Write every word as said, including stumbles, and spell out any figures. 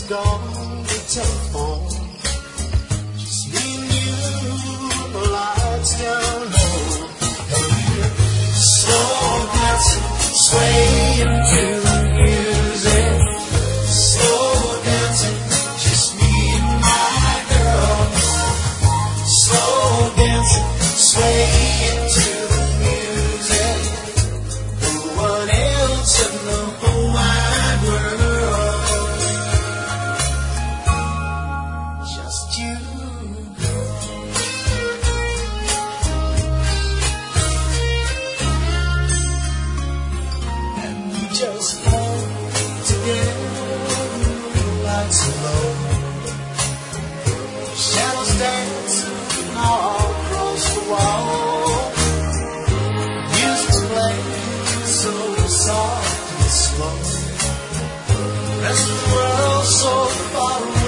gone, the telephone. Just me and you, the lights down low. Slow dancing, swaying to the music. Slow dancing, just me and my girl. Slow dancing, swaying to the music. No one else in the whole wide world. Just you. And we just hold together, lights low. Shadows dancing all across the wall. Music's playing so soft and slow. Rest of the world so far away.